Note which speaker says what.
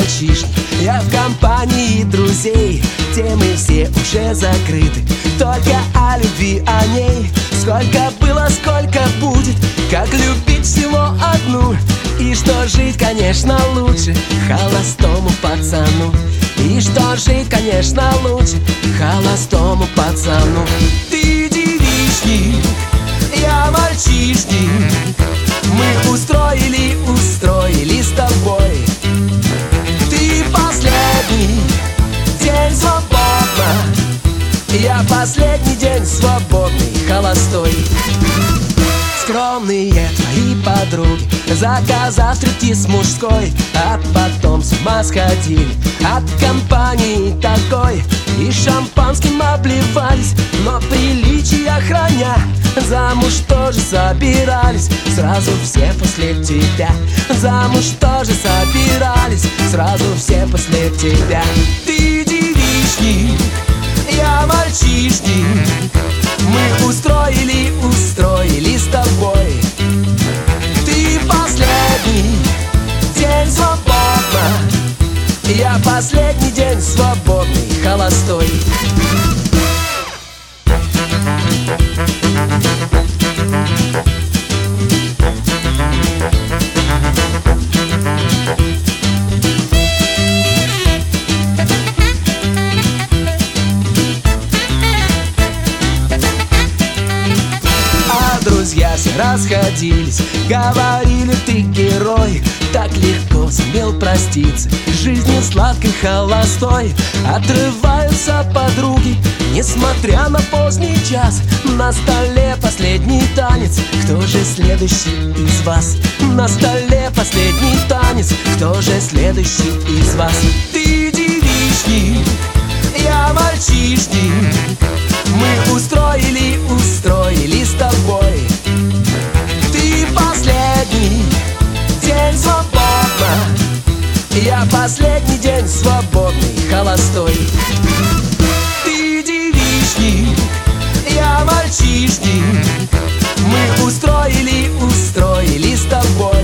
Speaker 1: мальчишник, я в компании друзей, темы все уже закрыты, только о любви, о ней. Сколько было, сколько будет, как любить всего одну, и что жить, конечно, лучше холостому пацану. И что жить, конечно, лучше холостому пацану. Ты девичник, я мальчишник, мы устроили с тобой. Ты последний день свободна, я последний день свободный, холостой. Скромные твои подруги, заказав стриптиз мужской, а потом с ума сходили от компании такой. И шампанским обливались, но приличия храня, замуж тоже собирались, сразу все после тебя. Замуж тоже собирались, сразу все после тебя. Ты девичник, я мальчишник, мы устроили с тобой. Ты последний день свободна, я последний день свободный, холостой. Друзья все расходились, говорили: ты герой, так легко сумел проститься, жизнью сладкой холостой. Отрываются подруги, несмотря на поздний час, на столе последний танец, кто же следующий из вас? На столе последний танец, кто же следующий из вас? Ты девичник, я мальчишник, мы устроили с тобой. Ты последний день свободна, я последний день свободный, холостой. Ты девичник, я мальчишник, мы устроили с тобой.